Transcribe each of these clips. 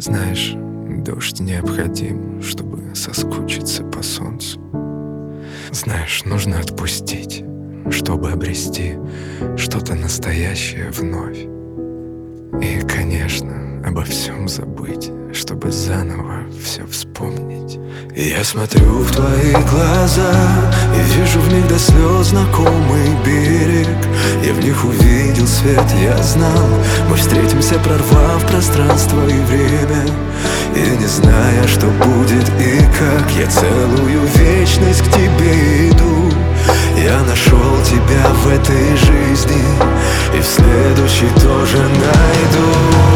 Знаешь, дождь необходим, чтобы соскучиться по солнцу. Знаешь, нужно отпустить, чтобы обрести что-то настоящее вновь. И, конечно, обо всем забыть, чтобы заново все вспомнить. И я смотрю в твои глаза и вижу в них до слез знакомый берег. Я в них увидел свет, я знал, мы встретимся, прорвав пространство и время. И не зная, что будет и как, я целую вечность к тебе иду. Я нашел тебя в этой жизни и в следующей тоже найду.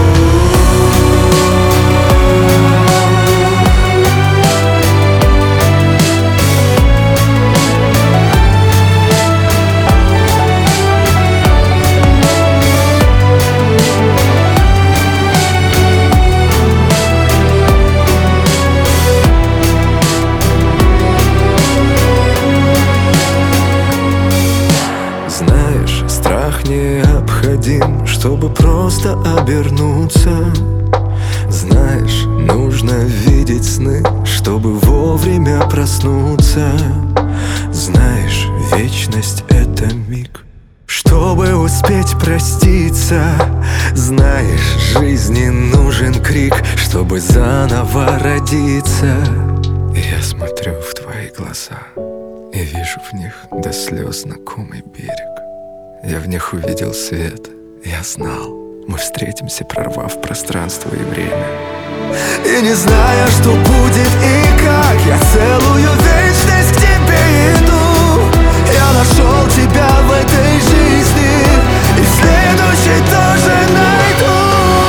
Знаешь, страх необходим, чтобы просто обернуться. Знаешь, нужно видеть сны, чтобы вовремя проснуться. Знаешь, вечность — это миг, чтобы успеть проститься. Знаешь, жизни нужен крик, чтобы заново родиться. И я смотрю в твои глаза и вижу в них до слез знакомый берег. Я в них увидел свет, я знал, мы встретимся, прорвав пространство и время. И не зная, что будет и как, я целую вечность к тебе иду. Я нашел тебя в этой жизни и в следующей тоже найду.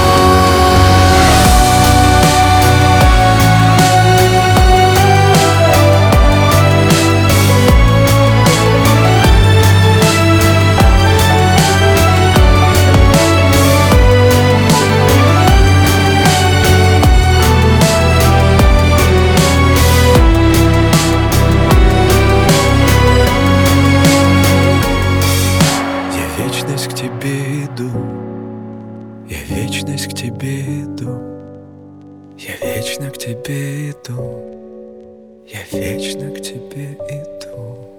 К тебе иду, я вечность к тебе иду, я вечно к тебе иду, я вечно к тебе иду.